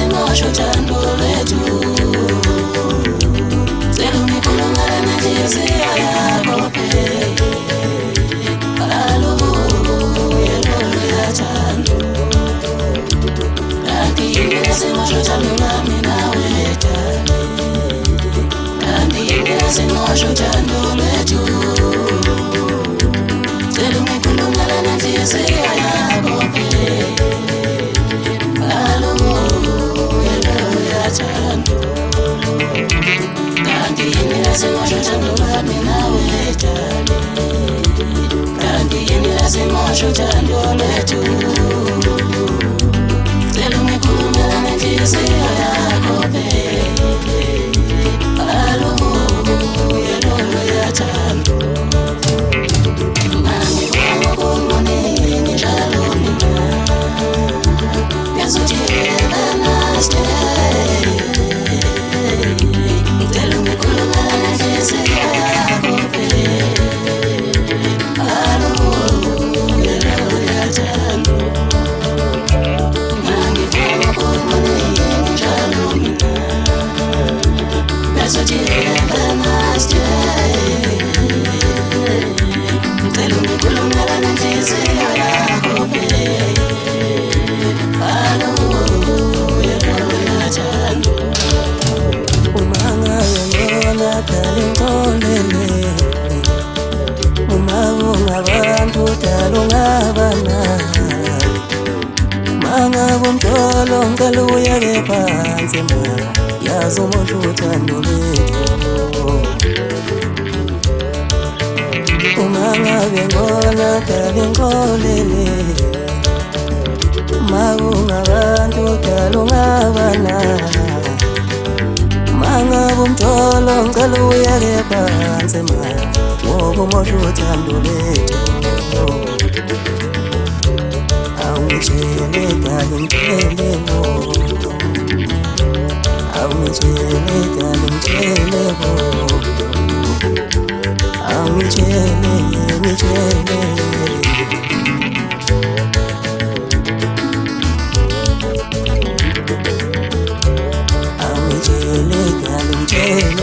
zingasho uthando lwethu. Cela ungikhulumele nenhliziyo yakho baby. Hallelujah, luyathando. Kanti yini zingasho uthando lwami nawe darling. Kanti yini zingasho uthando lwethu. Cela ungikhulumele nenhliziyo yakho baby. Kanti yini zingasho uthando lwami nawe darling. Kanti yini zingasho uthando lwethu. Cela ungikhulumele nenhliziyo yakho baby. Hallelujah, luyathando. Mangibona kumoningi njalo mina. Yazuthi have a nice day. Cela ungikhulumele nenhliziyo yakho baby. Hallelujah, luyathando. Mangibona kumoningi njalo mina. Yazuthi have a nice day. Cela ungikhulumele nenhliziyo yakho baby. Ngixolele uma ungabantu dala ungabana mangabe umdolo ngicela uyeke phansi ma yazi umuntu uthando lwethu uma ngabe ngibona dala ngixolele uma ungabantu dala ungabana mangabe umdolo ngicela uyeke phansi ma ngoba umosha uthando lwethu. Awungitshele dala ngitshele bo, awungitshele dala ngitshele bo, awungitshele ngitshele. Awungitshele dala ngitshele